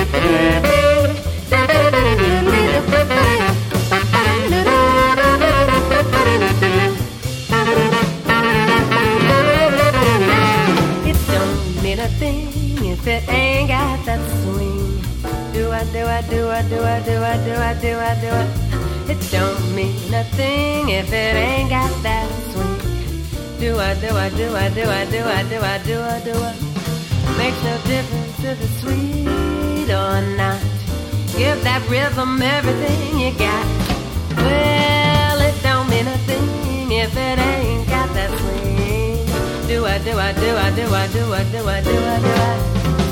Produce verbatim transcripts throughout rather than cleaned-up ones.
If it ain't got that swing, do I, do I, do I, do I, do I, do I, do I, do I? It don't mean a thing if it ain't got that swing. Do I, do I, do I, do I, do I, do I, do I, do I? Makes no difference if it's sweet or not. Give that rhythm everything you got. Well, it don't mean a thing if it ain't got that swing. Do I, do I, do I, do I, do I, do I, do I, do I?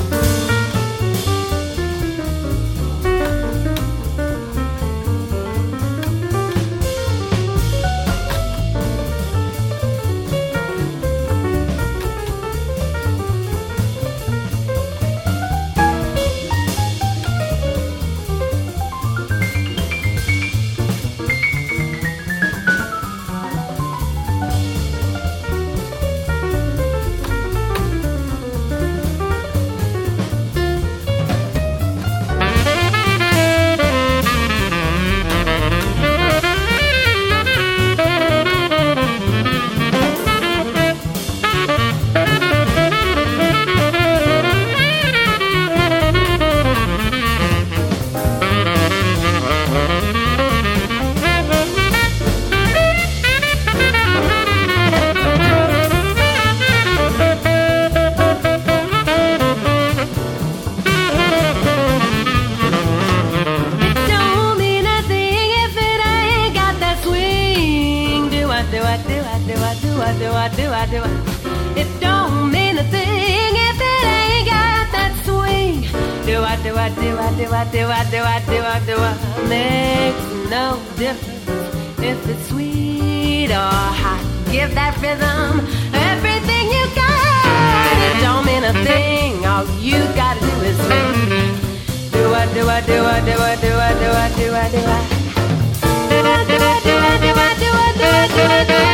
It don't mean a thing if it ain't got that swing. Do I, do I, do I, do I, do I, do I, do I, do I? Makes no difference if it's sweet or hot. Give that rhythm everything you got. It don't mean a thing. All you gotta do is sing. Do I, do I, do I, do I, do I, do I, do I, do I? Do I, do I, do I, do I, do I, do I, do I, do I?